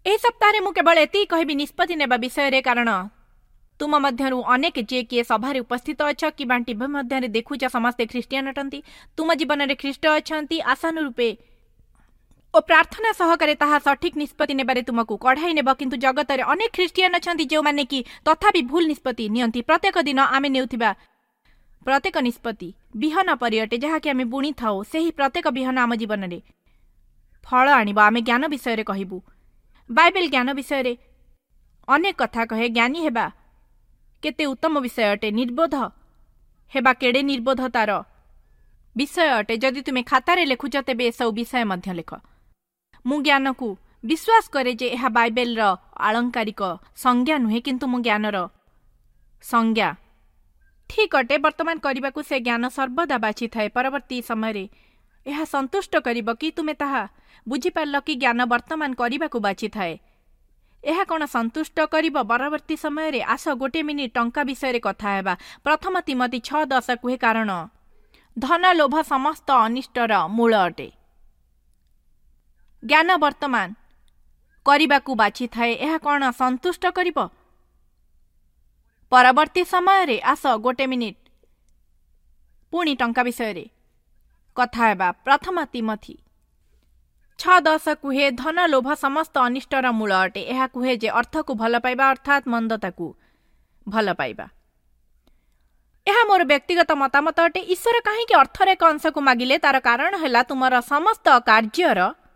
ଏହି ସପ୍ତାହରେ ମୁଁ କେବଳ ଏତିକି କହିବି ନିଷ୍ପତ୍ତି ନେବା ବିଷୟରେ, କାରଣ ତୁମ ମଧ୍ୟରୁ ଅନେକ ଯିଏ କିଏ ସଭାରେ ଉପସ୍ଥିତ ଅଛ କିମ୍ବା ଟିଭି ମଧ୍ୟରେ ଦେଖୁଛ ସମସ୍ତେ ଖ୍ରୀଷ୍ଟିଆନ ଅଟନ୍ତି। ତୁମ ଜୀବନରେ ଖ୍ରୀଷ୍ଟ ଅଛନ୍ତି। ଆଶାନୁରୂପେ ଓ ପ୍ରାର୍ଥନା ସହକାରେ ତାହା ସଠିକ୍ ନିଷ୍ପତ୍ତି ନେବାରେ ତୁମକୁ କଢ଼ାଇ ନେବ। କିନ୍ତୁ ଜଗତରେ ଅନେକ ଖ୍ରୀଷ୍ଟିଆନ ଅଛନ୍ତି ଯେଉଁମାନେ କି ତଥାପି ଭୁଲ ନିଷ୍ପତ୍ତି ନିଅନ୍ତି। ପ୍ରତ୍ୟେକ ଦିନ ଆମେ ନେଉଥିବା ପ୍ରତ୍ୟେକ ନିଷ୍ପତ୍ତି ବିହନ ପରି ଅଟେ, ଯାହାକି ଆମେ ବୁଣିଥାଉ। ସେହି ପ୍ରତ୍ୟେକ ବିହନ ଆମ ଜୀବନରେ ଫଳ ଆଣିବ। ଆମେ ଜ୍ଞାନ ବିଷୟରେ କହିବୁ। ବାଇବେଲ ଜ୍ଞାନ ବିଷୟରେ ଅନେକ କଥା କହେ। ଜ୍ଞାନୀ ହେବା କେତେ ଉତ୍ତମ ବିଷୟ ଅଟେ। ନିର୍ବୋଧ ହେବା କେଡ଼େ ନିର୍ବୋଧତାର ବିଷୟ ଅଟେ। ଯଦି ତୁମେ ଖାତାରେ ଲେଖୁଛ ତେବେ ଏସବୁ ବିଷୟ ମଧ୍ୟ ଲେଖ। ମୁଁ ଜ୍ଞାନକୁ ବିଶ୍ୱାସ କରେ ଯେ ଏହା ବାଇବେଲର ଆଳଙ୍କାରିକ ସଂଜ୍ଞା ନୁହେଁ, କିନ୍ତୁ ମୁଁ ଜ୍ଞାନର ସଂଜ୍ଞା। ଠିକ୍ ଅଟେ। ବର୍ତ୍ତମାନ କରିବାକୁ ସେ ଜ୍ଞାନ ସର୍ବଦା ବାଛିଥାଏ। ପରବର୍ତ୍ତୀ ସମୟରେ ଏହା ସନ୍ତୁଷ୍ଟ କରିବ କି ତୁମେ ତାହା ବୁଝିପାରିଲ କି ଜ୍ଞାନ ବର୍ତ୍ତମାନ କରିବାକୁ ବାଛିଥାଏ। ଏହା କ'ଣ ସନ୍ତୁଷ୍ଟ କରିବ? ପରବର୍ତ୍ତୀ ସମୟରେ ଆସ ଗୋଟିଏ ମିନିଟ୍ ଟଙ୍କା ବିଷୟରେ କଥା ହେବା। ପ୍ରଥମ ତିମୋଥୀ 6:10 କୁହେ, କାରଣ ଧନ ଲୋଭ ସମସ୍ତ ଅନିଷ୍ଟର ମୂଳ ଅଟେ। ଜ୍ଞାନ ବର୍ତ୍ତମାନ କରିବାକୁ ବାଛିଥାଏ। ଏହା କ'ଣ ସନ୍ତୁଷ୍ଟ କରିବ? ପରବର୍ତ୍ତୀ ସମୟରେ ଆସ ଗୋଟେ ମିନିଟ୍ ପୁଣି ଟଙ୍କା ବିଷୟରେ କଥା ହେବା। ପ୍ରଥମ ତିମୋଥୀ 6:10 କୁହେ, ଧନ ଲୋଭ ସମସ୍ତ ଅନିଷ୍ଟର ମୂଳ ଅଟେ। ଏହା କୁହେ ଯେ ଅର୍ଥକୁ ଭଲ ପାଇବା ଅର୍ଥାତ୍ ମନ୍ଦତାକୁ ଭଲ ପାଇବା। ଏହା ମୋର ବ୍ୟକ୍ତିଗତ ମତାମତ ଅଟେ। ଈଶ୍ୱର କାହିଁକି ଅର୍ଥର ଏକ ଅଂଶକୁ ମାଗିଲେ? ତାର କାରଣ ହେଲା ତୁମର ସମସ୍ତ କାର୍ଯ୍ୟର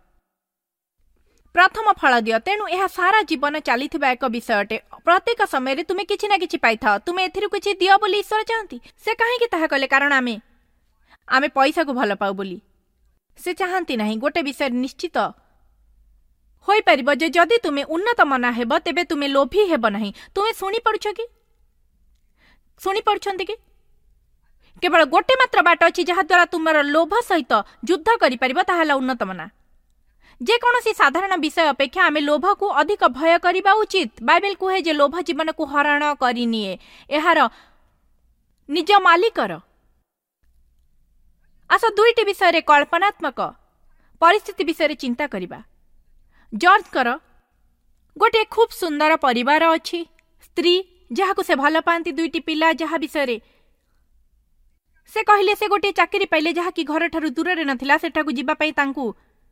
ପ୍ରଥମ ଫଳ ଦିଅ। ତେଣୁ ଏହା ସାରା ଜୀବନ ଚାଲିଥିବା ଏକ ବିଷୟ ଅଟେ। ପ୍ରତ୍ୟେକ ସମୟରେ ତୁମେ କିଛି ନା କିଛି ପାଇଥାଅ। ତୁମେ ଏଥିରୁ କିଛି ଦିଅ ବୋଲି ଈଶ୍ୱର ଚାହାନ୍ତି। ସେ କାହିଁକି ତାହା କଲେ? କାରଣ ଆମେ ପଇସାକୁ ଭଲ ପାଉ ବୋଲି ସେ ଚାହାନ୍ତି ନାହିଁ। ଗୋଟେ ବିଷୟ ନିଶ୍ଚିତ ହୋଇପାରିବ ଯେ ଯଦି ତୁମେ ଉନ୍ନତ ମନା ହେବ ତେବେ ତୁମେ ଲୋଭୀ ହେବ ନାହିଁ। ତୁମେ ଶୁଣିପାରୁଛନ୍ତି କି? କେବଳ ଗୋଟେ ମାତ୍ର ବାଟ ଅଛି ଯାହାଦ୍ୱାରା ତୁମର ଲୋଭ ସହିତ ଯୁଦ୍ଧ କରିପାରିବ, ତାହା ହେଲା ଉନ୍ନତ ମନା। ଯେକୌଣସି ସାଧାରଣ ବିଷୟ ଅପେକ୍ଷା ଆମେ ଲୋଭକୁ ଅଧିକ ଭୟ କରିବା ଉଚିତ। ବାଇବେଲ କୁହେ ଯେ ଲୋଭ ଜୀବନକୁ ହରଣ କରିନିଏ, ଏହାର ନିଜ ମାଲିକର। ଆସ ଦୁଇଟି ବିଷୟରେ କଳ୍ପନାତ୍ମକ ପରିସ୍ଥିତି ବିଷୟରେ ଚିନ୍ତା କରିବା। ଜର୍ଜଙ୍କର ଗୋଟିଏ ଖୁବ୍ ସୁନ୍ଦର ପରିବାର ଅଛି। ସ୍ତ୍ରୀ ଯାହାକୁ ସେ ଭଲ ପାଆନ୍ତି, ଦୁଇଟି ପିଲା ଯାହା ବିଷୟରେ ସେ କହିଲେ ସେ ଗୋଟିଏ ଚାକିରି ପାଇଲେ ଯାହାକି ଘରଠାରୁ ଦୂରରେ ନଥିଲା। ସେଠାକୁ ଯିବା ପାଇଁ ତାଙ୍କୁ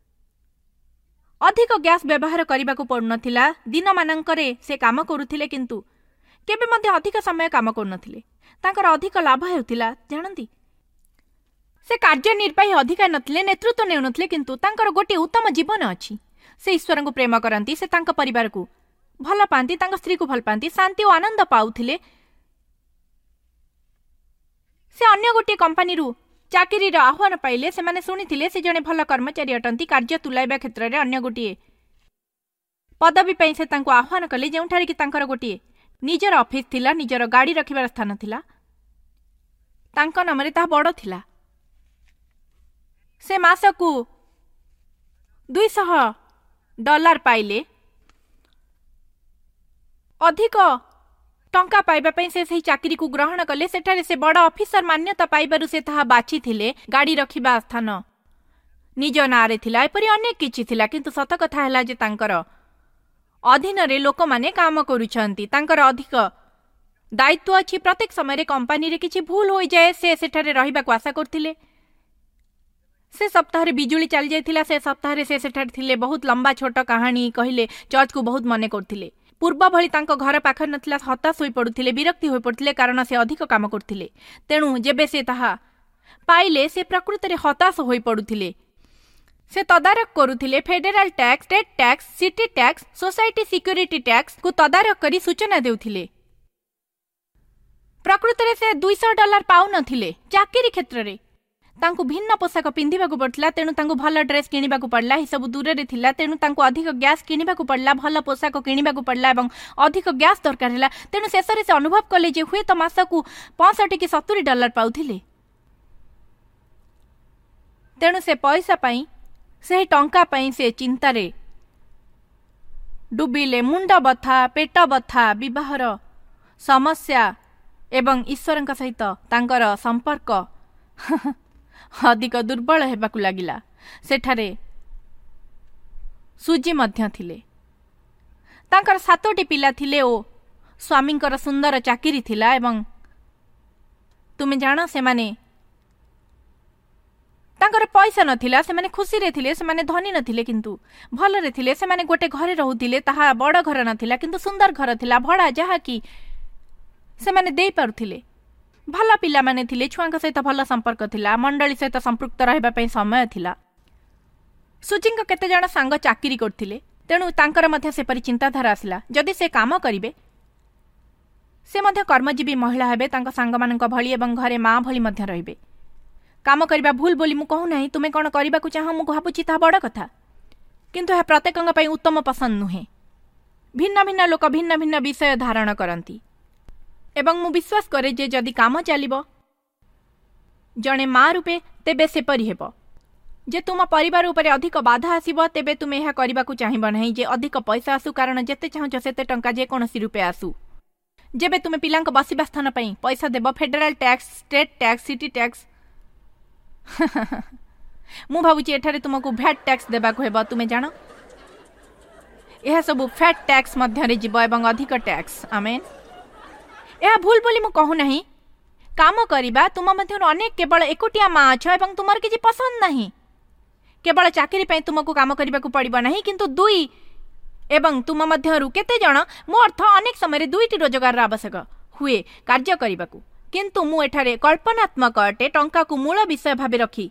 ଅଧିକ ଗ୍ୟାସ୍ ବ୍ୟବହାର କରିବାକୁ ପଡୁନଥିଲା। ଦିନମାନଙ୍କରେ ସେ କାମ କରୁଥିଲେ କିନ୍ତୁ କେବେ ମଧ୍ୟ ଅଧିକ ସମୟ କାମ କରୁନଥିଲେ। ତାଙ୍କର ଅଧିକ ଲାଭ ହେଉଥିଲା। ଜାଣନ୍ତି, ସେ କାର୍ଯ୍ୟନିର୍ବାହୀ ଅଧିକାରୀ ନଥିଲେ, ନେତୃତ୍ୱ ନେଉନଥିଲେ, କିନ୍ତୁ ତାଙ୍କର ଗୋଟିଏ ଉତ୍ତମ ଜୀବନ ଅଛି। ସେ ଈଶ୍ୱରଙ୍କୁ ପ୍ରେମ କରନ୍ତି, ସେ ତାଙ୍କ ପରିବାରକୁ ଭଲ ପାଆନ୍ତି, ତାଙ୍କ ସ୍ତ୍ରୀକୁ ଭଲ ପାଆନ୍ତି, ଶାନ୍ତି ଓ ଆନନ୍ଦ ପାଉଥିଲେ। ସେ ଅନ୍ୟ ଗୋଟିଏ କମ୍ପାନୀରୁ ଚାକିରିର ଆହ୍ୱାନ ପାଇଲେ। ସେମାନେ ଶୁଣିଥିଲେ ସେ ଜଣେ ଭଲ କର୍ମଚାରୀ ଅଟନ୍ତି। କାର୍ଯ୍ୟ ତୁଲାଇବା କ୍ଷେତ୍ରରେ ଅନ୍ୟ ଗୋଟିଏ ପଦବୀ ପାଇଁ ସେ ତାଙ୍କୁ ଆହ୍ୱାନ କଲେ, ଯେଉଁଠାରେ କି ତାଙ୍କର ଗୋଟିଏ ନିଜର ଅଫିସ୍ ଥିଲା, ନିଜର ଗାଡ଼ି ରଖିବାର ସ୍ଥାନ ଥିଲା। ତାଙ୍କ ନାମରେ ତାହା ବଡ଼ ଥିଲା। ସେ ମାସକୁ $200 ପାଇଲେ। ଅଧିକ ଟଙ୍କା ପାଇବା ପାଇଁ ସେ ସେହି ଚାକିରିକୁ ଗ୍ରହଣ କଲେ। ସେଠାରେ ସେ ବଡ଼ ଅଫିସର ମାନ୍ୟତା ପାଇବାରୁ ସେ ତାହା ବାଛିଥିଲେ। ଗାଡ଼ି ରଖିବା ସ୍ଥାନ ନିଜ ନାଁରେ ଥିଲା। ଏପରି ଅନେକ କିଛି ଥିଲା। କିନ୍ତୁ ସତ କଥା ହେଲା ଯେ ତାଙ୍କର ଅଧୀନରେ ଲୋକମାନେ କାମ କରୁଛନ୍ତି। ତାଙ୍କର ଅଧିକ ଦାୟିତ୍ୱ ଅଛି। ପ୍ରତ୍ୟେକ ସମୟରେ କମ୍ପାନୀରେ କିଛି ଭୁଲ ହୋଇଯାଏ। ସେ ସେଠାରେ ରହିବାକୁ ଆଶା କରୁଥିଲେ। ସେ ସପ୍ତାହରେ ବିଜୁଳି ଚାଲି ଯାଇଥିଲା। ସେ ସପ୍ତାହରେ ସେ ସେଠାରେ ଥିଲେ। ବହୁତ ଲମ୍ବା ଛୋଟ କାହାଣୀ କହିଲେ ଚର୍ଚ୍ଚକୁ ବହୁତ ମନେ କରୁଥିଲେ। ପୂର୍ବ ଭଳି ତାଙ୍କ ଘର ପାଖରେ ନଥିଲା। ହତାଶ ହୋଇପଡୁଥିଲେ, ବିରକ୍ତି ହୋଇପଡୁଥିଲେ, କାରଣ ସେ ଅଧିକ କାମ କରୁଥିଲେ। ତେଣୁ ଯେବେ ସେ ତାହା ପାଇଲେ ସେ ପ୍ରକୃତରେ ହତାଶ ହୋଇପଡୁଥିଲେ। ସେ ତଦାରଖ କରୁଥିଲେ। Federal tax, state tax, city tax, social security ଟ୍ୟାକ୍ସକୁ ତଦାରଖ କରି ସୂଚନା ଦେଉଥିଲେ। ପ୍ରକୃତରେ ସେ $200 ପାଉନଥିଲେ। ଚାକିରି କ୍ଷେତ୍ରରେ ତାଙ୍କୁ ଭିନ୍ନ ପୋଷାକ ପିନ୍ଧିବାକୁ ପଡୁଥିଲା, ତେଣୁ ତାଙ୍କୁ ଭଲ ଡ୍ରେସ୍ କିଣିବାକୁ ପଡିଲା। ଏସବୁ ଦୂରରେ ଥିଲା, ତେଣୁ ତାଙ୍କୁ ଅଧିକ ଗ୍ୟାସ୍ କିଣିବାକୁ ପଡିଲା, ଭଲ ପୋଷାକ କିଣିବାକୁ ପଡିଲା ଏବଂ ଅଧିକ ଗ୍ୟାସ୍ ଦରକାର ହେଲା। ତେଣୁ ଶେଷରେ ସେ ଅନୁଭବ କଲେ ଯେ ହୁଏତ ମାସକୁ $65 କି $70 ପାଉଥିଲେ। ତେଣୁ ସେ ପଇସା ପାଇଁ, ସେହି ଟଙ୍କା ପାଇଁ ସେ ଚିନ୍ତାରେ ଡୁବିଲେ। ମୁଣ୍ଡ ବଥା, ପେଟ ବଥା, ବିବାହର ସମସ୍ୟା ଏବଂ ଈଶ୍ୱରଙ୍କ ସହିତ ତାଙ୍କର ସମ୍ପର୍କ ଅଧିକ ଦୁର୍ବଳ ହେବାକୁ ଲାଗିଲା। ସେଠାରେ ସୁଜି ମଧ୍ୟ ଥିଲେ। तांकर 7टी पिला थिले ओ स्वामींकर सुंदर चाकरी थिला एवं तुमे जान से माने तांकर पैसा नथिला से माने खुशी रे थिले से माने धनी नथिले किंतु भल रे थिले से माने गोटे घरे रहउथिले ताहा बड़ घर नथिला किंतु सुंदर घर थिला भड़ा जहा कि से माने देई पारुथिले भल पिला माने थिले छुआंक सहित भल संपर्क थिला मंडली सहित संपृक्त रहबा पई समय थिला सुचिंक केते जण सांग चाकरी करथिले तेणु तांकर मध्य से परि चिंताधारा आसिला जदि से काम करिवे से मध्य कर्मजीवी महिला हेबे तांक सांग मानक भली एवं घरे मां भली मध्य रहिबे काम करबा भूल बोली मु कहू नाही तुमे कोन करबा को चाह मु भाबुची ता बड़ कथा किंतु हे प्रत्येकंग पई उत्तम पसंद नुहे भिन्न भिन्न लोक भिन्न भिन्न विषय धारण करंती एवं मु विश्वास करे जे जदि काम चलिबो जणे मां रूपे तेबे से परि हेबो जे तुम परिवार उपरे अधिक बाधा आसीबो तेबे तुमे यह करबा को चाहिबो नाही जे अधिक पैसा आसु कारण जेते चाहछ सेते टंका जे कोनसी रूपे आसु जेबे तुमे पिलांक बसिबा स्थान पई पैसा देबो federal tax state tax city tax मु भाबुची एठारे तुमको भैट टैक्स देबा को हेबो तुमे जानो यह सब फैट टैक्स मध्य रे जीव एवं अधिक टैक्स आमेन यह भूल बोली मु कहू नाही काम करिबा तुम मध्य अनेक केवल एकोटिया मां छ एवं तुमर किछि पसंद नाही केवल चाकरी पई तुमको काम करिबा को पड़िबो नाही किंतु दुई एवं तुम मध्यरु केते जण मो अर्थ अनेक समय रे दुईटी रोजगार आवश्यक हुए कार्य करिबा को किंतु मु एठारे कल्पनात्मक अटे टंका को मूल विषय भाबे रखी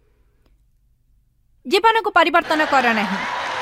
जीवन को परिवर्तन कर नाही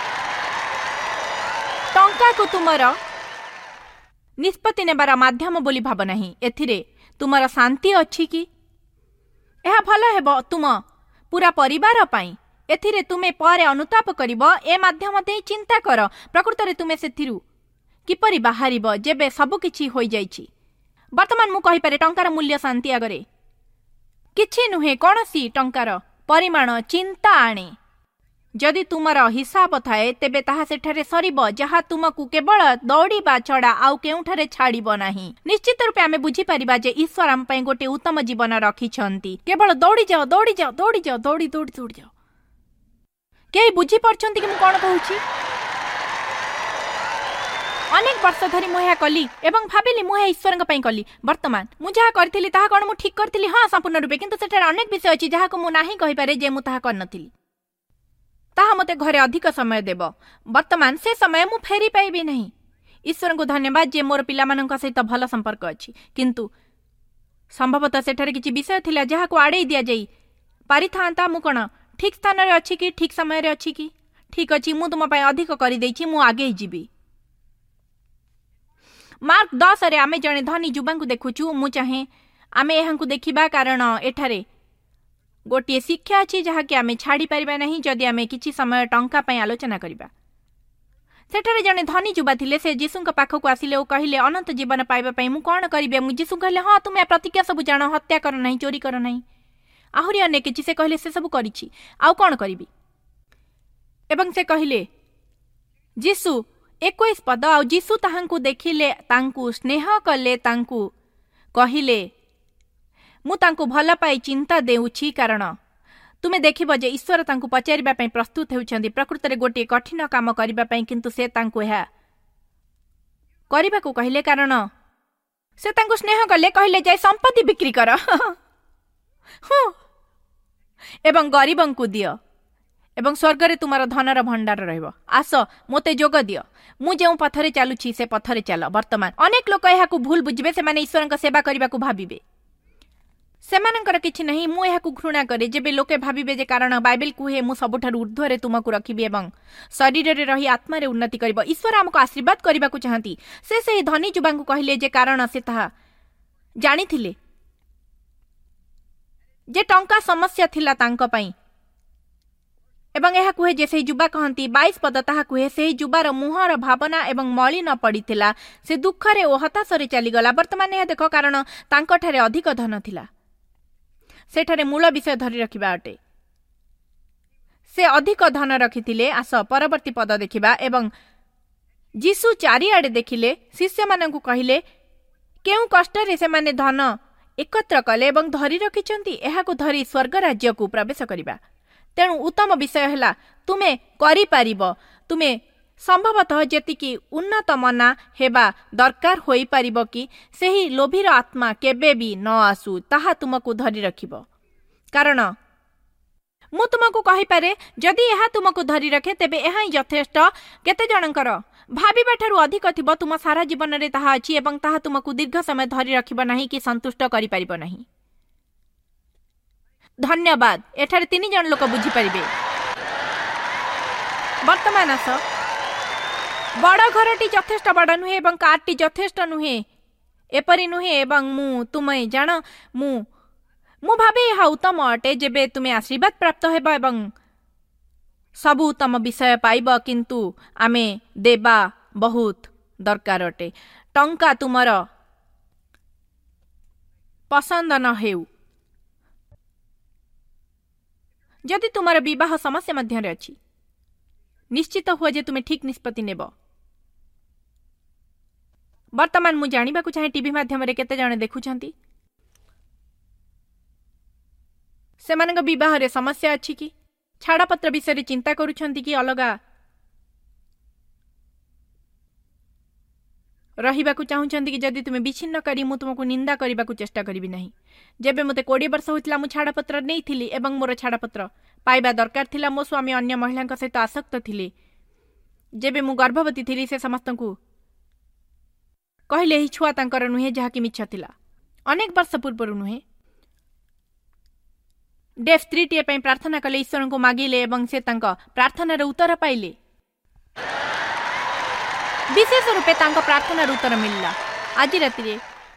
टंका को तुमर निष्पत्ति नेबार माध्यम बोली भाव नाही एथिरे तुमर शांति अछि कि एहा भल हेबो तुम पूरा परिवार पाई एथिरे तुमे पारे अनुताप करिबो ए माध्यम दे चिंता कर प्रकृत रे तुमे सेथिरु किपरि बाहरिबो जेबे सब किछि होई जाईछि वर्तमान मु कहि पारे टंकार मूल्य शांति आगरे किछि नुहे कोनसी टंकार परिमाण चिंता आणे जदि तुमर हिसाब थाए तेबे ताहा सेठारे सरीबो जहा तुमकु केवल दौड़ीबा छड़ा आउ केउठारे छाड़ीबो नाही निश्चित रूपे आमे बुझी परिबा जे ईश्वर आम पई गोटे उत्तम जीवन रखिछंती केवल दौड़ी जाओ दौड़ी जाओ दौड़ी जाओ दौड़ी दौड़ी दौड़ी जाओ केही बुझी परछंती कि मु कोन कहूची अनेक वर्ष धरी मु या कली एवं भाबिली मु ईश्वरंग पई कली वर्तमान मु जहा करथिली ताहा कोन मु ठीक करथिली हां संपूर्ण रूपे किंतु सेठारे अनेक विषय अछि जहा को मु नाही कहि पारे जे मु ताहा करनथिली ताहा मते घरे अधिक समय देब वर्तमान से समय मु फेरी पाइबी नहीं ईश्वर को धन्यवाद जे मोर पिला मानक सहित भल संपर्क अछि किंतु संभवतः सेठारे किछि विषय थिला जहा को आड़े दिया जाई पारि थांता मु कोन ठीक स्थान रे अछि कि ठीक समय रे अछि कि ठीक अछि मु तुम पई अधिक करि दैछि मु आगे जिबी मार्क 10 रे आमे जणे धनी जुबांकु देखुछु मु चाहे आमे एहांकु देखिबा कारण एठारे गोटे शिक्षा अछि जहा कि आमे छाड़ी परिबा नहीं जदि आमे किछि समय टंका पई आलोचना करिबा सेठारे जणे धनी जुबा थिले से जीसुंक पाखकु आसिले ओ कहिले अनंत जीवन पाइबा पई मु कोन करिबे मु जीसु कहले हां तुमे प्रतिज्ञा सब जान हत्या कर नहीं चोरी कर नहीं आहुरी अनेक किछि से कहले से सब करिछि आउ कोन करिबी एवं से कहले जीसु 21 पद आउ जीसु ताहांकु देखिले तांकु स्नेह कले तांकु कहिले मु तांकु भल पाई चिंता देउछि कारण तुमे देखिबो जे ईश्वर तांकु पचारिबा पई प्रस्तुत हेउछंदी प्रकृत रे गोटे कठिन काम करिबा पई किंतु से तांकु एहा करिबा को कहिले कारण से तांकु स्नेह कले कहले जाय संपत्ति बिक्री कर एवं गरीबंकु दियो एवं स्वर्ग रे तुमार धनर भंडार रहइबो आस मोते जोग दियो मु जेउ पथरे चालुछि से पथरे चाल वर्तमान अनेक लोक एहाकु भूल बुझबे से माने ईश्वरक सेवा करिबा को भाबिबे सेमानंकर किछि नहीं मु एहाकु घृणा करे जेबे लोके भाबिबे जे कारण बाइबल कुहे मु सबठार ऊर्ध्वरे तुमकु रखिबे एवं शरीर रे रही आत्मा रे उन्नति करिबो ईश्वर हमको आशीर्वाद करिबा को चाहंती से धनी जुबांकु कहिले जे कारण से ताहा जानिथिले जे टंका समस्या थिला तांको पई एवं यह कुहे जे से जुबा कहंती 22 पद ताहा कुहे से जुबार मुहर भावना एवं मଳି न पड़िथिला से दुखरे ओ हताशरे चली गला वर्तमान यह देखो कारण तांको ठारे अधिक धन थिला सेठारे मूल विषय धरी रखिबा अटे से अधिक धन रखिथिले आस परवर्ती पद देखिबा एवं जीसु चारिआडे देखिले शिष्य माननकु कहिले केउ कष्ट रे से माने धन एकत्र कले एवं धरी रखिचंती एहाकु धरी स्वर्ग राज्य को प्रवेश करिबा तेणु उत्तम विषय हैला तुमे करि पारिबो तुमे संभवतः जेतिकी उन्नत मना हेबा दरकार होई परिबो कि सेही लोभीर आत्मा केबे भी न आसु ताहा तुमको धरी रखिबो। कारण मु तुमको कहि पारे जदि एहा तुमको धरी रखे तेबे एहा ही यथेष्ट। केते जनकर भाबिबा ठारु अधिक थिबो तुम सारा जीवन रे ताहा अछि एवं ताहा तुमको दीर्घ समय धरी रखिबो नाही कि संतुष्ट करि परिबो नाही। धन्यवाद। एठारे 3 जन लोक बुझी परिबे। वर्तमान आस बड़ घरटी यथेष्ट बड़ नुहे एवं कारटी यथेष्ट नुहे एपरि नुहे एवं मु तुमे जान मु भाबे यह उत्तम अटे जेबे तुमे आशीर्वाद प्राप्त हेबा एवं सबु उत्तम विषय पाइब किंतु आमे देबा बहुत दरकार अटे। टंका तुमर पसंद न हेउ जदि तुमर विवाह समस्या मध्य अछि निश्चित हुआ जे तुमे ठीक निष्पत्ति नेब। वर्तमान मु जानिबा को चाहे टीवी माध्यम रे केते जणे देखुछंती सेमानक विवाह रे समस्या अछि कि छाड़पत्र विषय चिंता करूछंती कि अलगा रहिबाकू चाहूछंती कि जदि तुमे विच्छिन्न करी मु तुमको निंदा करिबाकू चेष्टा करिबि नाही। जेबे मते 20 वर्ष होइतला मु छाड़पत्र नेइथिली एवं मोर छाड़पत्र पाइबा दरकार थिला। मो स्वामी अन्य महिलांक सहित आसक्त थिले। जेबे मु गर्भवती थिली से समस्तंकू कहले ही छुआ तांकर नुहे जहा कि मिछ थिला। अनेक वर्ष पूर्व नुहे डेफ 3 पे प्रार्थना कले ईश्वर को मागिले एवं से तांका प्रार्थनार उत्तर पाइले। विशेष रूपे तांका प्रार्थनार उत्तर मिलला। आज राति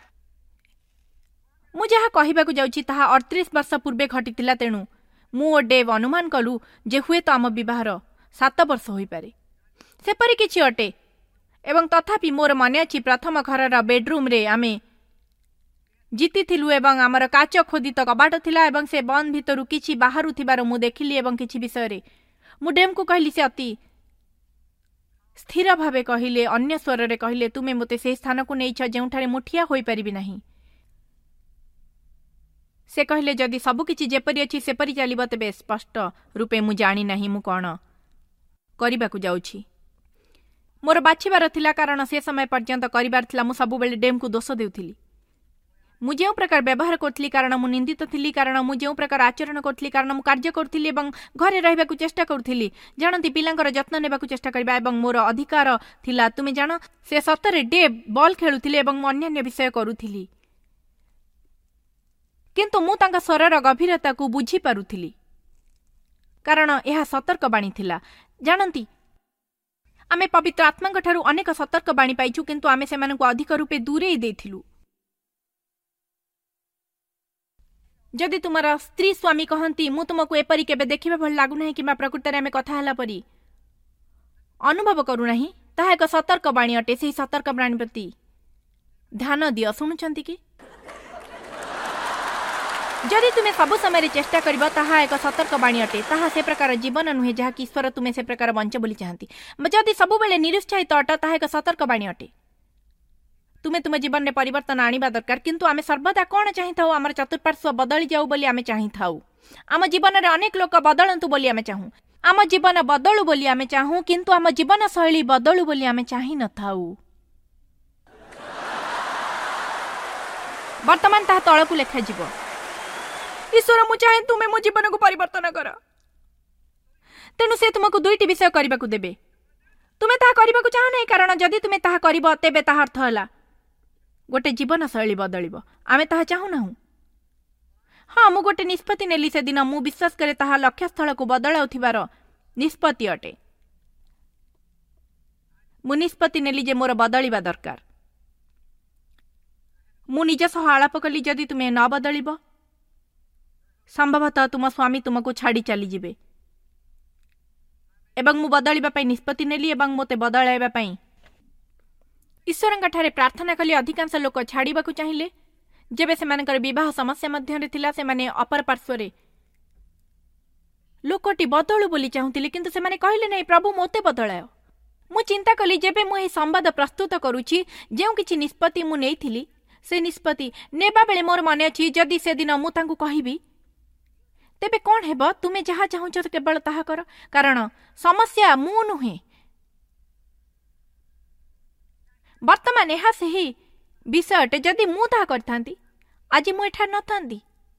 मु जहा कहिबाकू जाउची ताहा 38 वर्ष पूर्वे घटितिला। तेणु मु और डेव अनुमान कलु जे हुए तो आम विवाहर 7 वर्ष होई पारे सेपरि किछि अटे। एवं तथापि मोर मन अछि प्रथम घर बेडरूम रे आमे जीति थिलु एवं आमर काच खोदित कबाट थिला एवं से बंद भितरु किछि बाहरु थिबार मु देखिली एवं किछि विषय रे मु डेम को कहली। से अति स्थिर भावे कहिले अन्य स्वर रे कहिले तुमे मते से स्थान को नेइछ जेउठारे मु ठिया होई परिबि नाही। से कहले जदि सबु किछि जेपरि अछि सेपरि चलिबो तेबे स्पष्ट रूपे मु जानि नाही मु कोन करिबाकू जाउछि। मोर बाछिबार थिला कारण से समय पर्यंत करिबार थिला। मु सबु बेले डेम को दोष देउथिली। मु जेउ प्रकार व्यवहार करथिली कारण मु निंदित थिली। कारण मु जेउ प्रकार आचरण करथिली कारण मु कार्य करथिली एवं घरे रहिबाकू चेष्टा करथिली। जानती पिलांकर जत्न नेबाकू चेष्टा करबा एवं मोर अधिकार थिला। तुमे जान से सतरे डेव बॉल खेलुथिले एवं अन्य विषय करूथिली किंतु मु तांका स्वरर गभीरता को बुझी पारुथिली कारण यह सतर्क बाणी थिला। जानती आमे पवित्र आत्मा ठारू अनेक सतर्क बाणी पाइछु किंतु आमे सेमानकु अधिक रूपे दूरे देथिलु। जदि तुमर स्त्री स्वामी कहती मु तुमको एपरी केबे देखिबा भल लागु नाही किबा प्रकृति आमे कथा हला परी अनुभव करू नाही ताहा एक सतर्क बाणी अटे। सेही सतर्क बाणी प्रति ध्यान दियो। सुनुछंती कि जदि तुमे सब समय चेष्टा करिबा ताहा एक सतर्क बाणी अटे। ताहा से प्रकार जीवन नुहे जहा कि ईश्वर तुमे से प्रकार बंच बोली चाहती। जदि सब बेले निरुत्साहित अट ताहा एक सतर्क बाणी अटे। तुमे तुम जीवन में परिवर्तन आनिबा दरकार किंतु आमे सर्वदा कौन चाहिथाउ आमर चतुर्पार्श्व बदली जाऊ बोली आमे चाहिथाउ। आम जीवन रे अनेक लोक बदलंतु बोली आमे चाहू। आम जीवन बदलू बोली आमे चाहू किंतु आम जीवन शैली बदलू बोली आमे चाहि नथाउ। वर्तमान ताहा तळकु लेखा जीव। ईश्वर मु चाहे तुमे मो जीवन को परिवर्तन कर। तेणु से तुमको 2टी विषय करबाकू देबे। तुमे ताहा करबाकू चाह नै कारण जदि तुमे ताहा करिबो तेबे ताहा अर्थ हला गोटे जीवन शैली बदलिबो। आमे ताहा चाहू नाहू। हाँ मु गोटे निष्पत्ति नेली से दिन मु विश्वास करे ताहा लक्ष्य स्थल को बदलाउथिबार निष्पत्ति अटे। मु निष्पत्ति नेली जे मोर बदलिबा दरकार। मु निज सह आलाप कली जदि तुमे न बदलिबो संभवतः तुम स्वामी तुमको छाड़ी चली जिबे एवं मु बदलिबा पई निष्पत्ति नेली एवं मोते बदलाइबा पई ईश्वरंका ठारे प्रार्थना कली। अधिकांश लोक छाड़ीबाकू चाहिए जेबे सेमानकर विवाह समस्या मध्यरे थिला। सेमाने अपर पार्श्वरे लोकटी बदलू बोली चाहूतिले किंतु सेमाने कहिले नै प्रभु मोते बदलायो। मु चिंता कली जेबे मु एही संवाद प्रस्तुत करूची जेउ किछि निष्पत्ति मु नेइथिली से निष्पत्ति नेबा बेले मोर मने अछि जदि से दिन मु तांकू कहिबी तेबे कौन हेब तुमे जहा चाहूच केवल ताहा कर कारण समस्या मु नुहे ବର୍ତ୍ତମାନ ଏହା ସେହି ବିଷୟଟେ ଯଦି ମୁଁ ତାହା କରିଥାନ୍ତି ଆଜି ମୁଁ ଏଠାରେ ନଥାନ୍ତି।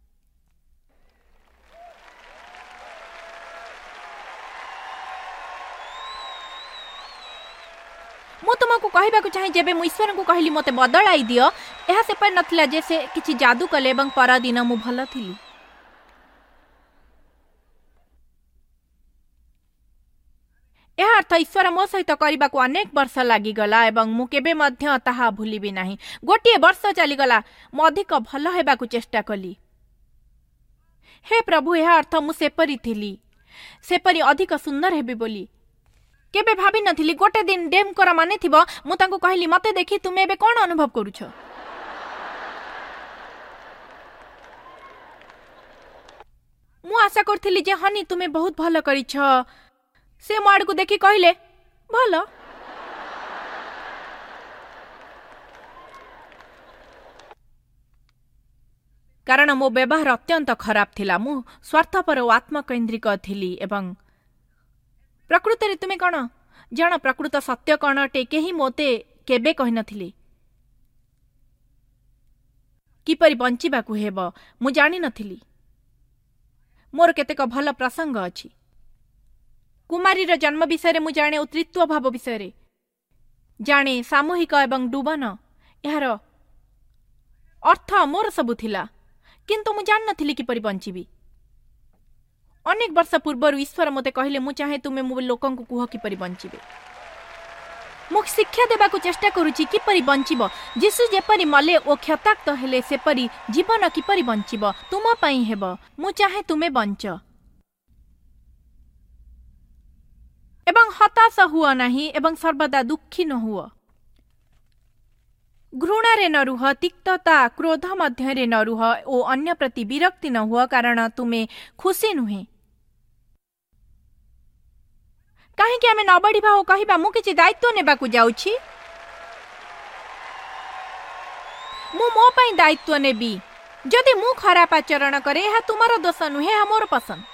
ମୁଁ ତୁମକୁ କହିବାକୁ ଚାହେଁ ଯେବେ ମୁଁ ଈଶ୍ୱରଙ୍କୁ କହିଲି ମୋତେ ବଦଳାଇ ଦିଅ, ଏହା ସେପରି ନଥିଲା ଯେ ସେ କିଛି ଯାଦୁ କଲେ ଏବଂ ପରଦିନ ମୁଁ ଭଲ ଥିଲି। ଏହା ଅର୍ଥ ଈଶ୍ୱର ମୋ ସହିତ କରିବାକୁ ଅନେକ ବର୍ଷ ଲାଗିଗଲା ଏବଂ ମୁଁ କେବେ ମଧ୍ୟ ତାହା ଭୁଲିବି ନାହିଁ। ଗୋଟିଏ ବର୍ଷ ଚାଲିଗଲା, ମୁଁ ଅଧିକ ଭଲ ହେବାକୁ ଚେଷ୍ଟା କଲି। ହେ ପ୍ରଭୁ, ଏହା ଅର୍ଥ ମୁଁ ସେପରି ଥିଲି, ସେପରି ଅଧିକ ସୁନ୍ଦର ହେବି ବୋଲି କେବେ ଭାବିନଥିଲି। ଗୋଟେ ଦିନ ଡେମ୍ଙ୍କର ମନେ ଥିବ, ମୁଁ ତାଙ୍କୁ କହିଲି ମୋତେ ଦେଖି ତୁମେ ଏବେ କଣ ଅନୁଭବ କରୁଛ? ମୁଁ ଆଶା କରୁଥିଲି ଯେ ହନି ତୁମେ ବହୁତ ଭଲ କରିଛ। ସେ ମୋ ଆଡକୁ ଦେଖି କହିଲେ ଭଲ। କାରଣ ମୋ ବ୍ୟବହାର ଅତ୍ୟନ୍ତ ଖରାପ ଥିଲା। ମୁଁ ସ୍ୱାର୍ଥପର ଓ ଆତ୍ମକୈନ୍ଦ୍ରିକ ଥିଲି ଏବଂ ପ୍ରକୃତରେ ତୁମେ କଣ ଜାଣ ପ୍ରକୃତ ସତ୍ୟ କଣ ଅଟେ? କେହି ମୋତେ କେବେ କହିନଥିଲି କିପରି ବଞ୍ଚିବାକୁ ହେବ। ମୁଁ ଜାଣିନଥିଲି। ମୋର କେତେକ ଭଲ ପ୍ରସଙ୍ଗ ଅଛି। କୁମାରୀର ଜନ୍ମ ବିଷୟରେ ମୁଁ ଜାଣେ ଓ ତୃତୀୟ ଭାବ ବିଷୟରେ ଜାଣେ। ସାମୂହିକ ଏବଂ ଡୁବନ ଏହାର ଅର୍ଥ ମୋର ସବୁ ଥିଲା, କିନ୍ତୁ ମୁଁ ଜାଣିନଥିଲି କିପରି ବଞ୍ଚିବି। ଅନେକ ବର୍ଷ ପୂର୍ବରୁ ଈଶ୍ୱର ମୋତେ କହିଲେ ମୁଁ ଚାହେଁ ତୁମେ ମୋ ଲୋକଙ୍କୁ କୁହ କିପରି ବଞ୍ଚିବେ। ମୁଁ ଶିକ୍ଷା ଦେବାକୁ ଚେଷ୍ଟା କରୁଛି କିପରି ବଞ୍ଚିବ। ଯୀଶୁ ଯେପରି ମଲେ ଓ କ୍ଷତାକ୍ତ ହେଲେ ସେପରି ଜୀବନ କିପରି ବଞ୍ଚିବ ତୁମ ପାଇଁ ହେବ। ମୁଁ ଚାହେଁ ତୁମେ ବଞ୍ଚ ଏବଂ ହତାଶ ହୁଅ ନାହିଁ ଏବଂ ସର୍ବଦା ଦୁଃଖୀ ନ ହୁଅ। ଘୃଣାରେ ନ ରୁହ, ତିକ୍ତତା କ୍ରୋଧ ମଧ୍ୟରେ ନ ରୁହ ଓ ଅନ୍ୟ ପ୍ରତି ବିରକ୍ତି ନ ହୁଅ, କାରଣ ତୁମେ ଖୁସି ନୁହେଁ। କାହିଁକି ଆମେ ନ ବଢ଼ିବା ଓ କହିବା ମୁଁ କିଛି ଦାୟିତ୍ୱ ନେବାକୁ ଯାଉଛି, ମୁଁ ମୋ ପାଇଁ ଦାୟିତ୍ୱ ନେବି। ଯଦି ମୁଁ ଖରାପ ଆଚରଣ କରେ ଏହା ତୁମର ଦୋଷ ନୁହେଁ, ଏହା ମୋର ପସନ୍ଦ।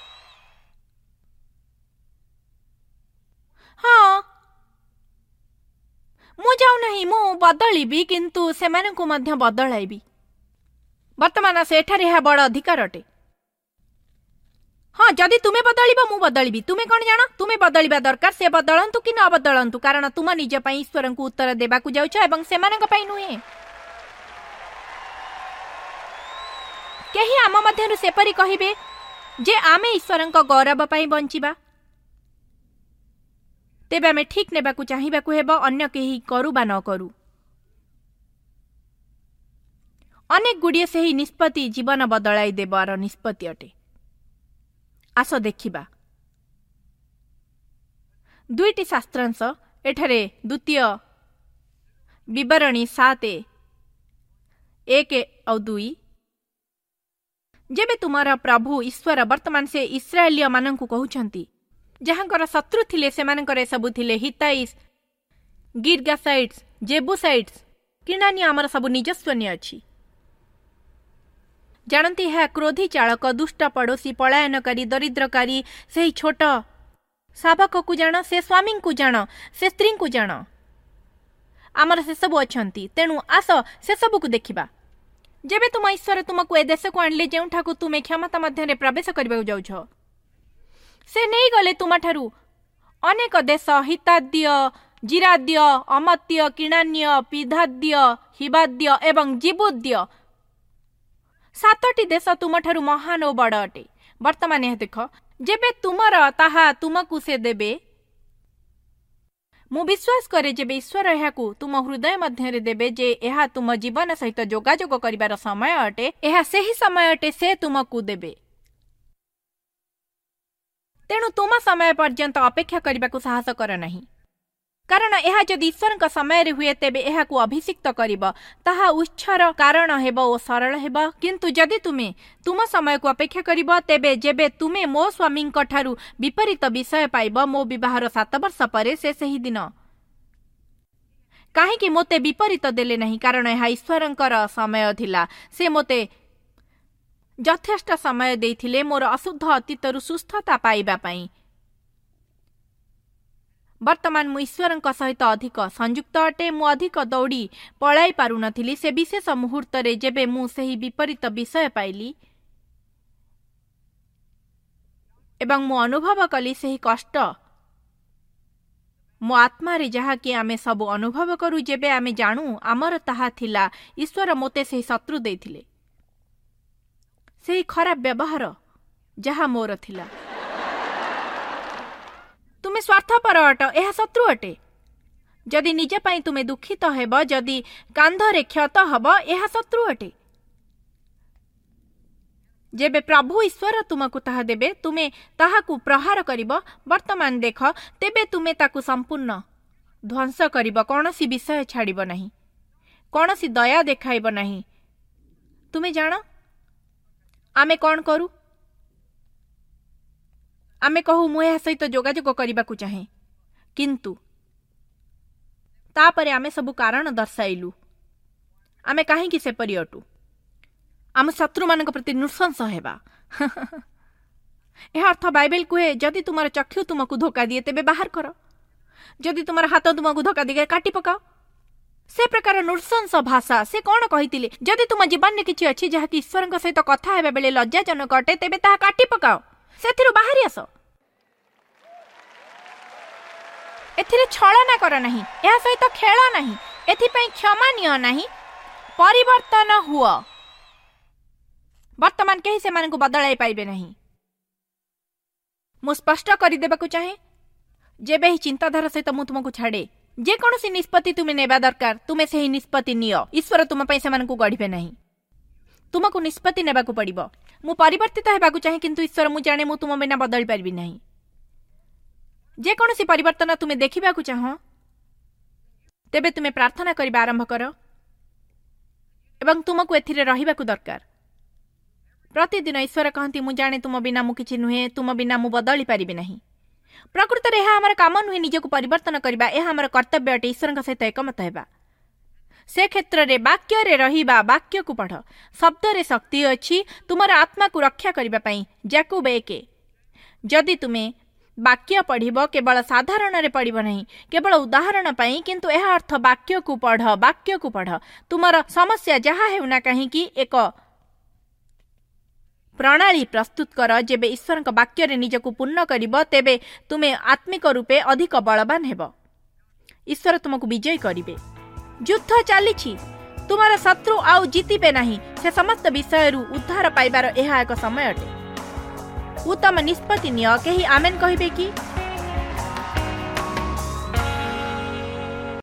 ହଁ, ମୁଁ ଯାଉନାହିଁ, ମୁଁ ବଦଳିବି, କିନ୍ତୁ ସେମାନଙ୍କୁ ମଧ୍ୟ ବଦଳାଇବି। ବର୍ତ୍ତମାନ ସେଠାରେ ଏହା ବଡ଼ ଅଧିକାର ଅଟେ। ହଁ, ଯଦି ତୁମେ ବଦଳିବ ମୁଁ ବଦଳିବି। ତୁମେ କଣ ଜାଣ? ତୁମେ ବଦଳିବା ଦରକାର। ସେ ବଦଳନ୍ତୁ କି ନ ବଦଳନ୍ତୁ, କାରଣ ତୁମ ନିଜ ପାଇଁ ଈଶ୍ୱରଙ୍କୁ ଉତ୍ତର ଦେବାକୁ ଯାଉଛ ଏବଂ ସେମାନଙ୍କ ପାଇଁ ନୁହେଁ। କେହି ଆମ ମଧ୍ୟରୁ ସେପରି କହିବେ ଯେ ଆମେ ଈଶ୍ୱରଙ୍କ ଗୌରବ ପାଇଁ ବଞ୍ଚିବା, ତେବେ ଆମେ ଠିକ୍ ନେବାକୁ ଚାହିଁବାକୁ ହେବ, ଅନ୍ୟ କେହି କରୁ ବା ନ କରୁ। ଅନେକ ଗୁଡ଼ିଏ ସେହି ନିଷ୍ପତ୍ତି ଜୀବନ ବଦଳାଇ ଦେବାର ନିଷ୍ପତ୍ତି ଅଟେ। ଆସ ଦେଖିବା ଦୁଇଟି ଶାସ୍ତ୍ରାଂଶ ଏଠାରେ। ଦ୍ୱିତୀୟ ବିବରଣୀ 7:1-2। ଯେବେ ତୁମର ପ୍ରଭୁ ଈଶ୍ୱର, ବର୍ତ୍ତମାନ ସେ ଇସ୍ରାଏଲୀୟ ମାନଙ୍କୁ କହୁଛନ୍ତି ଯାହାଙ୍କର ଶତ୍ରୁ ଥିଲେ, ସେମାନଙ୍କର ଏସବୁ ଥିଲେ ହିତାଇସ୍, ଗିର୍ଗାସାଇଟ୍ସ, ଜେବୁସାଇଟ୍ସ। କିଣାନୀୟ ଆମର ସବୁ ନିଜସ୍ୱନୀୟ ଅଛି। ଜାଣନ୍ତି, ଏହା କ୍ରୋଧୀ ଚାଳକ, ଦୁଷ୍ଟ ପଡ଼ୋଶୀ, ପଳାୟନକାରୀ, ଦରିଦ୍ରକାରୀ, ସେହି ଛୋଟ ଶାବକକୁ ଜାଣ, ସେ ସ୍ୱାମୀଙ୍କୁ ଜାଣ, ସେ ସ୍ତ୍ରୀଙ୍କୁ ଜାଣ। ଆମର ସେସବୁ ଅଛନ୍ତି। ତେଣୁ ଆସ ସେସବୁକୁ ଦେଖିବା। ଯେବେ ତୁମ ଈଶ୍ୱର ତୁମକୁ ଏ ଦେଶକୁ ଆଣିଲେ ଯେଉଁଠାକୁ ତୁମେ କ୍ଷମତା ମଧ୍ୟରେ ପ୍ରବେଶ କରିବାକୁ ଯାଉଛ, ସେ ନେଇଗଲେ ତୁମଠାରୁ ଅନେକ ଦେଶ, ହିତାଦ୍ୟ, ଜିରାଦ୍ୟ, ଅମତ୍ୟ, କିଣାନ୍ୟ, ପିଧାଦ୍ୟ, ହିବାଦ୍ୟ ଏବଂ ଜିବୁଦ୍ୟ। 7ଟି ଦେଶ ତୁମଠାରୁ ମହାନ ଓ ବଡ଼ ଅଟେ। ବର୍ତ୍ତମାନ ଏହା ଦେଖ, ଯେବେ ତୁମର ତାହା ତୁମକୁ ସେ ଦେବେ। ମୁଁ ବିଶ୍ୱାସ କରେ ଯେବେ ଈଶ୍ୱର ଏହାକୁ ତୁମ ହୃଦୟ ମଧ୍ୟରେ ଦେବେ ଯେ ଏହା ତୁମ ଜୀବନ ସହିତ ଯୋଗାଯୋଗ କରିବାର ସମୟ ଅଟେ, ଏହା ସେହି ସମୟ ଅଟେ ସେ ତୁମକୁ ଦେବେ। ତେଣୁ ତୁମ ସମୟ ପର୍ଯ୍ୟନ୍ତ ଅପେକ୍ଷା କରିବାକୁ ସାହସ କର ନାହିଁ, କାରଣ ଏହା ଯଦି ଈଶ୍ୱରଙ୍କ ସମୟରେ ହୁଏ ତେବେ ଏହାକୁ ଅଭିଷିକ୍ତ କରିବ। ତାହା ଉତ୍ସର କାରଣ ହେବ ଓ ସରଳ ହେବ। କିନ୍ତୁ ଯଦି ତୁମେ ତୁମ ସମୟକୁ ଅପେକ୍ଷା କରିବ, ତେବେ ଯେବେ ତୁମେ ମୋ ସ୍ୱାମୀଙ୍କ ଠାରୁ ବିପରୀତ ବିଷୟ ପାଇବ, ମୋ ବିବାହର 7 ବର୍ଷ ପରେ, ସେ ସେହି ଦିନ କାହିଁକି ମୋତେ ବିପରୀତ ଦେଲେ ନାହିଁ? କାରଣ ଏହା ଈଶ୍ୱରଙ୍କର ସମୟ ଥିଲା। ସେ ମୋତେ ଯଥେଷ୍ଟ ସମୟ ଦେଇଥିଲେ ମୋର ଅଶୁଦ୍ଧ ଅତୀତରୁ ସୁସ୍ଥତା ପାଇବା ପାଇଁ। वर्तमान मु ईश्वर सहित अधिक संयुक्त अटे। मु अधिक दौड़ी पलाई पारु नथिली। से विशेष मुहूर्त रे जेबे मु सही विपरीत विषय पाइली एवं मु अनुभव कली सही कष्ट मो आत्मा रे जहा कि आमे सब अनुभव करू जेबे आमे जानू आमर ताहा थिला ईश्वर मोते सही शत्रु देथिले। सही खराब व्यवहार जहा मोर थिला। तुमे स्वार्थपर अट, यह शत्रु अटे। जदि निज पाई तुमे दुखित हेब, जदि कांधरे क्षत हब, यह शत्रु अटे। जेबे प्रभु ईश्वर तुमको ताहा देबे, तुमे ताहाकु प्रहार करिब। वर्तमान देख, तेबे तुमे ताकु संपूर्ण ध्वंस करिब। कौनसी विषय छाड़िब नहीं, कौनसी दया देखाइब नहीं। तुमे जान आमे कौन करू? आमे कहू मु यह सहित जोगाजोग करने को चाहे, किंतु तापरे आमे सबु कारण दर्शाइलु। आमे काहेकि सेपरि अटु? आम शत्रु मान प्रति नृशंस हेबा। यह अर्थ बाइबल कहे, जदि तुमर चक्षु तुमको धोखा दिए तेबे बाहर कर, जदि तुमर हाथ तुमको धोखा दिए काटी पकाओ। से प्रकार नृशंस भाषा से कौन कहितिले? जदि तुम जीवन में किछि अछि जहा कि ईश्वर सहित कथा हेबा बेले लज्जाजनक अटे, तेबे ताहा काटी पकाओ, सेथिरु बाहरी आस। एथिरे छलना कर नाही, यह सहित खेल नाही, एथिपई क्षमा निय नाही, परिवर्तन हुआ। वर्तमान केही से मानकु बदलाई पाइबे नहीं। मु स्पष्ट कर देबाकु चाहे, जेबे ही चिंताधारा सहित मु तुमको छाड़े, जे कोनोसी निष्पत्ति तुमे नेबा दरकार, तुमे सेही निष्पत्ति नियो। ईश्वर तुम पई सेमानकु गढिबे नहीं, तुमको निष्पत्ति नेबाकु पड़िबो। मु परिवर्तित हेबाकु चाहे, किंतु ईश्वर मु जाने मु तुम बिना बदली पारबी नहीं। जे कोनोसी परिवर्तन तुमे देखिबाकु चाहो, तेबे तुमे प्रार्थना करिबा आरंभ कर एवं तुमको एथिरे रहिबाकु दरकार। प्रतिदिन ईश्वर कहती, मु जाने तुम बिना मु किछि नुहे, तुम बिना मु बदली पारिबे नहीं। प्रकृत रे यह हमर काम नुहे निजको परिवर्तन करबा, यह हमर कर्तव्य अटे। ईश्वर सहित एकमत हेबा, से क्षेत्र रे वाक्य रे रहिबा। वाक्य को पढ़, शब्द रे शक्ति अछि तुमर आत्मा को रक्षा करबा पई। याकूब 1। जदि तुमे वाक्य पढ़िब, केवल साधारण रे पढ़िब नहीं, केवल उदाहरण पई, किंतु यह अर्थ वाक्य को पढ़, वाक्य को पढ़। तुमर समस्या जहा हेउना कहीं कि एक प्रणाली प्रस्तुत कर। जेबे ईश्वर वाक्य रे निजको पूर्ण करिब, तेबे तुमे आत्मिक रूपे अधिक बलवान हेब। ईश्वर तुमको विजय करिबे। युद्ध चलीछि, तुमर शत्रु आउ जीतिबे नहीं। से समस्त विषय उद्धार पाइबार यह एक समय अटे। उत्तम निष्पत्ति निय। केही आमेन कहिबे कि?